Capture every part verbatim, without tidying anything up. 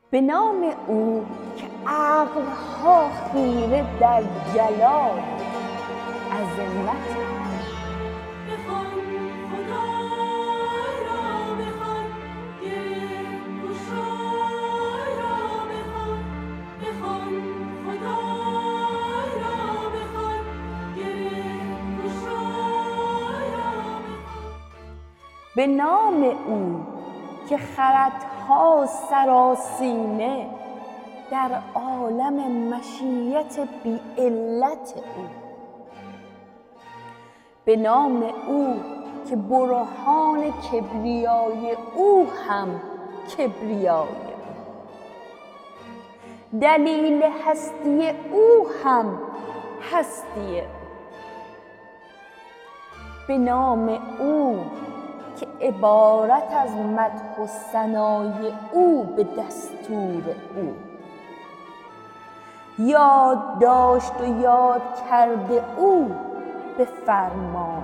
به نام او که عقلها خیره در جلال عظمت بخوان خدای را، بخوان گره‌گشای را، بخوان بخوان خدای را، بخوان گره‌گشای را، بخوان. به نام او که خردها سراسیمه در عالم مشیت بی علت او. به نام او که برهان کبریای او هم کبریای او، دلیل هستی او هم هستی او. به نام او که عبارت از مدح و ثنای او به دستور او، یاد داشت و یاد کرده او به فرمان.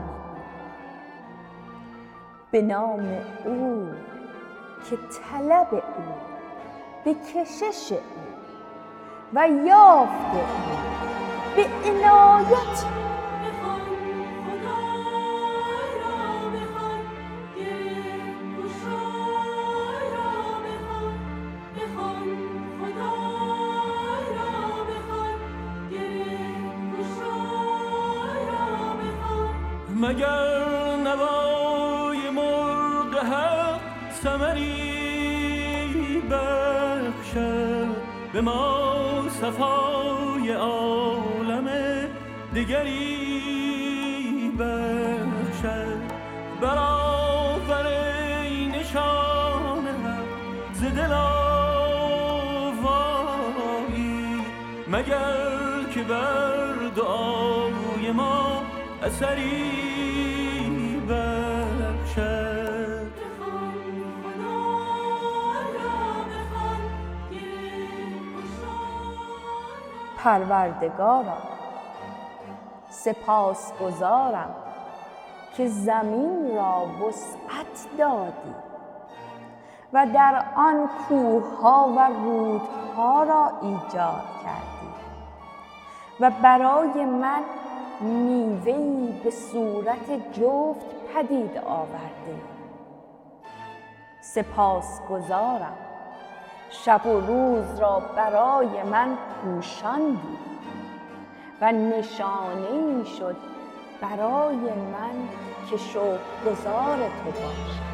به نام او که طلب او به کشش او و یافت او به عنایت او. مگر نوای مرغ حق ثمری بخشد به ما صفای عالم دگری بخشد، برآفرین نشان حق ز دل آوایی، مگر که بر دعای ما اثری بخشد. پروردگارا سپاسگزارم که زمین را وسعت دادی و در آن کوه‌ها و رودها را ایجاد کردی و برای من میوه‌ای به صورت جفت پدید آوردی. سپاسگزارم شب و روز را برای من پوشاندی و نشانه‌ای شد برای من که شکرگزار تو باشم.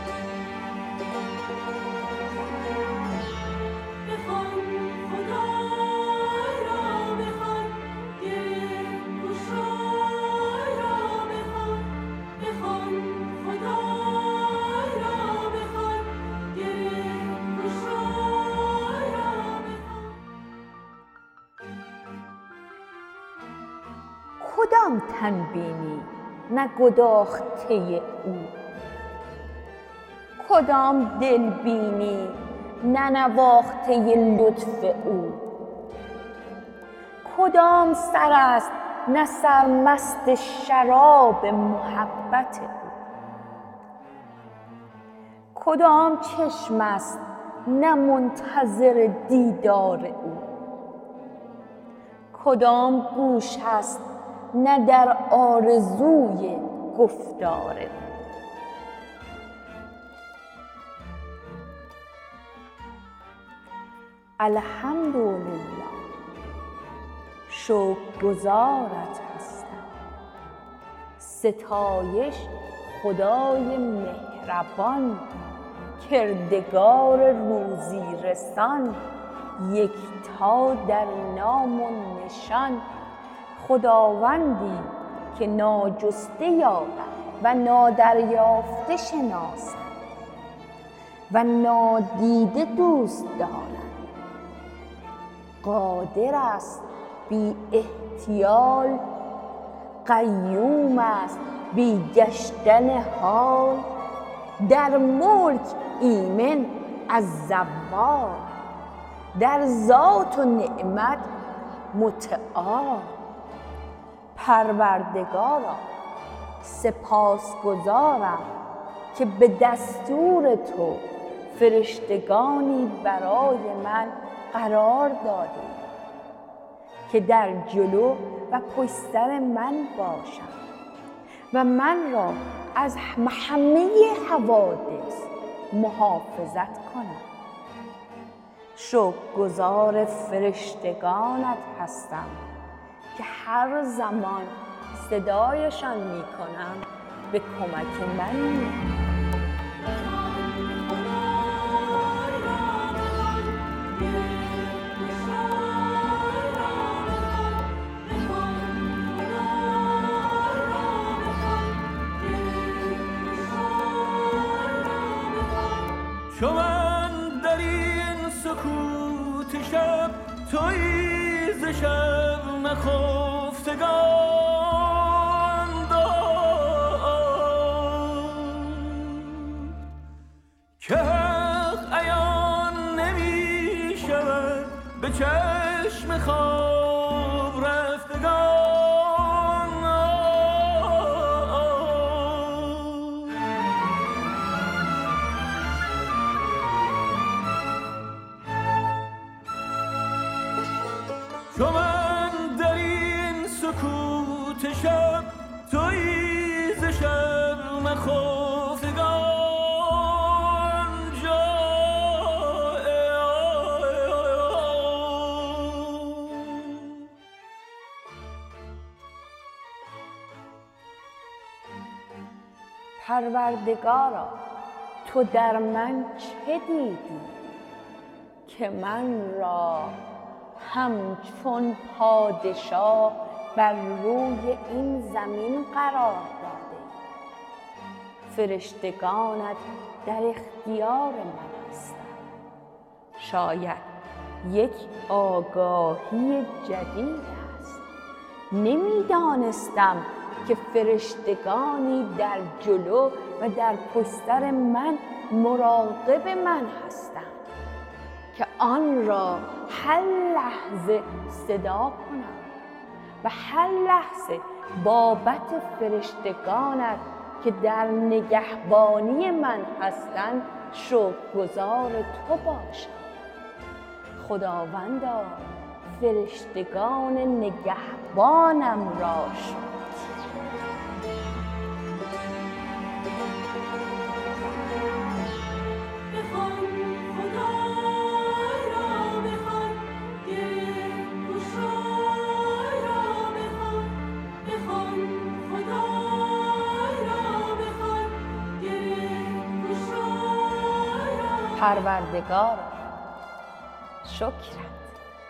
کدام تن بینی نه گداخته او، کدام دل بینی نه نواخته لطف او، کدام سر است نه سرمست شراب محبت او، کدام چشم است نه منتظر دیدار او، کدام گوش است نه در آرزوی گفتار او. الحمدلله، شکرگزارت هستم. ستایش خدای مهربان، کردگار روزی رسان، یکتا در نام و نشان، خداوندی که ناجسته یابد و نادریافته شناسد و نادیده دوست دارد، قادر است بی احتیال، قیوم است بی گشتن حال، در ملک ایمن از زوال، در ذات و نعمت متعال. پروردگارا سپاسگزارم که به دستور تو فرشتگانی برای من قرار داده که در جلو و پشت سر من باشم و من را از همه حوادث محافظت کنم. شکرگزار فرشتگانت هستم که هر زمان صدایشان می کنم به کمک من می‌آیند. چو من در این سکوت شب تویی ز شب نخفتگان داد که حق عیان نمی شود به چشم خواب رفتگان. چو من در این سکوت شب تویی ز شب نخفتگان جای پروردگارا تو در من چه دیدی که من را همچون پادشاه بر روی این زمین قرار داده؟ فرشتگانت در اختیار من هستند. شاید یک آگاهی جدید است. نمیدانستم که فرشتگانی در جلو و در پشت سر من مراقب من هستند که آن را هر لحظه صدا کنم و هر لحظه بابت فرشتگانت که در نگهبانی من هستند شکرگزار تو باشم. خداوندا فرشتگان نگهبانم را شکر. پروردگارا شکرت.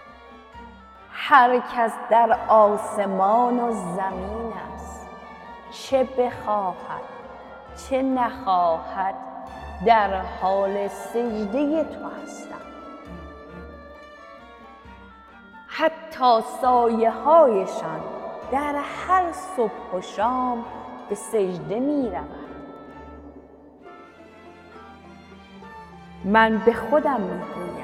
هر کس در آسمان و زمین است چه بخواهد چه نخواهد در حال سجده تو هستم. حتی سایه هایشان در هر صبح و شام به سجده می روند. من به خودم می گویم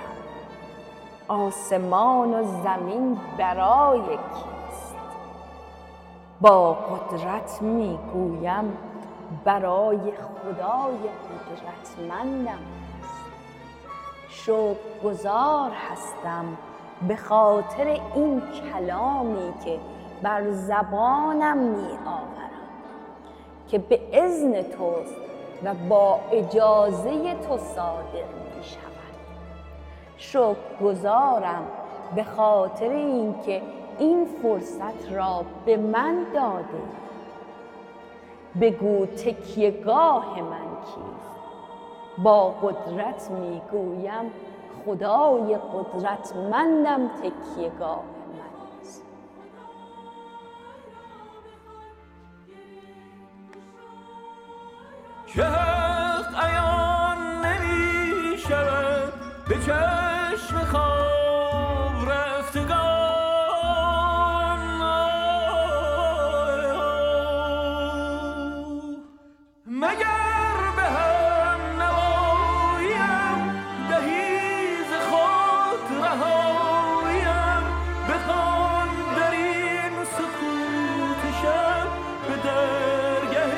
آسمان و زمین برای کیست؟ با قدرت می گویم برای خدای قدرتمندم است. شکرگزار هستم به خاطر این کلامی که بر زبانم می آورم که به اذن توست و با اجازه تو صادر می شود. شکرگزارم به خاطر اینکه این فرصت را به من داده. بگو تکیهگاه من کیست؟ با قدرت می گویم خدای قدرتمندم تکیهگاه من است. که حق عیان نمی شود به چشم خواب رفتگان مگر به هم نمایم دهی ز خود رهایم بخوان در این سکوت شب به درگه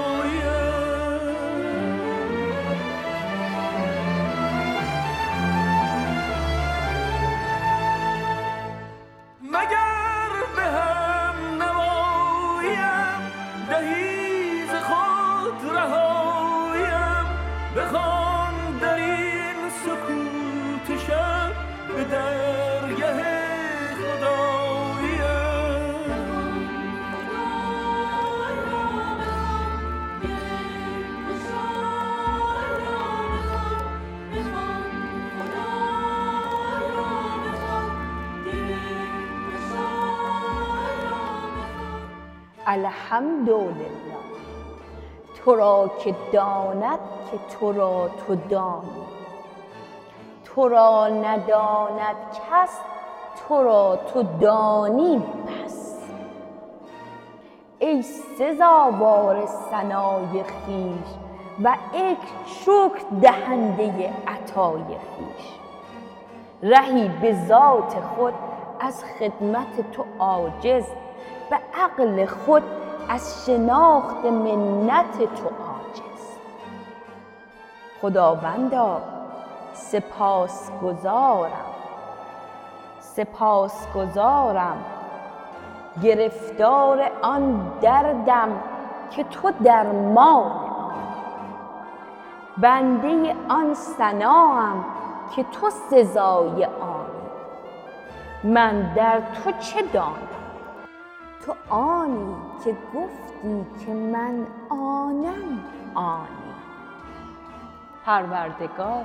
خدایم. به درگه خداییه. الحمدلله تو را که داند که تو را تو دانی، تو را نداند کس تو را تو دانی بس. ای سزاوار ثنای خویش و ای شکر دهنده عطای خویش. رهی به ذات خود از خدمت تو عاجز، به عقل خود از شناخت منت تو عاجز. خداوندا سپاس گزارم سپاس گزارم گرفتار آن دردم که تو درمان آنی. بنده آن ثناام که تو سزای آنی. من در تو چه دانم؟ تو آنی که گفتی که من آنم آنی. پروردگار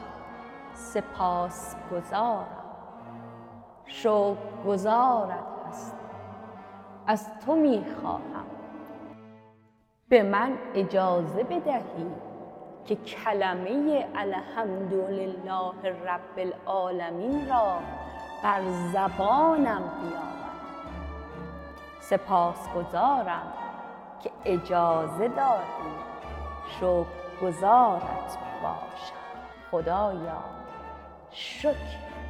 سپاس گزارم، شکر گزارت هستم، از تو می خواهم به من اجازه بدهی که کلمه الحمدلله رب العالمین را بر زبانم بیاورم. سپاس گزارم که اجازه دادی شکر گزارت باشم. خدایا شکر